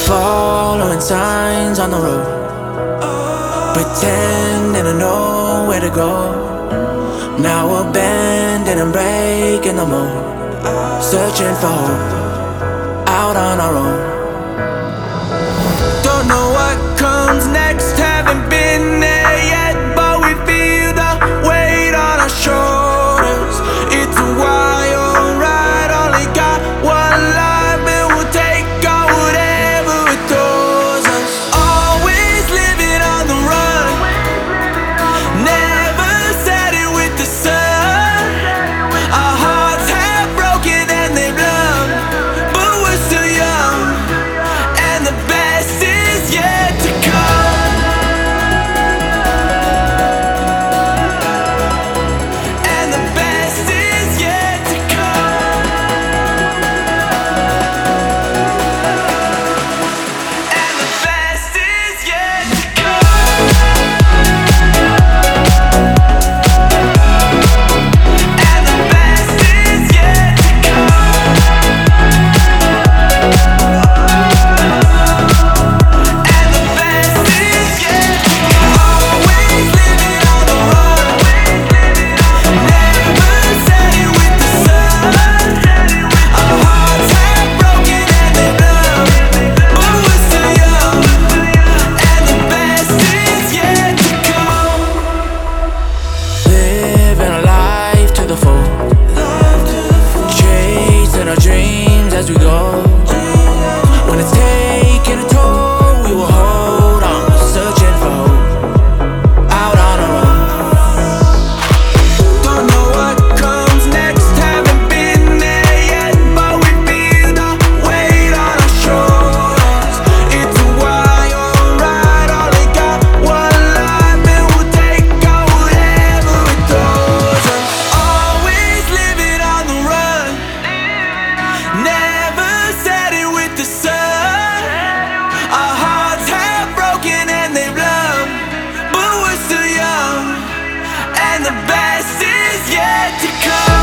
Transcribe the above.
Following signs on the road, pretending I know where to go. Now we're bending and breaking the mold, searching for hope, out on our own. Don't know what comes next, haven't been there yet, but we feel the weight on our shoulders. It's a wild ride, only got one life, and we'll take on whatever it throws us. Always living on the run, never set it with the sun. Our hearts have broken and they've loved, but we're still young, and the best is yet to come. And the best is yet to come. And the best is yet to come. And the best is yet to come. And the best is yet to come. Always living on the run, never set it with the sun. Our hearts have broken and they've loved, but we're still young, and the best is yet to come. Living a life to the full, chasing our dreams as we go. When it's taking a toll, we will hold on, searching for hope, out on our own. Don't know what comes next, haven't been there yet, but we feel the weight on our shoulders. It's a wild ride, only got one life, and we'll take on whatever it throws us. Always living on the run, never set it with the sun. Our hearts have broken and they've loved, but we're still young, and the best is yet to come.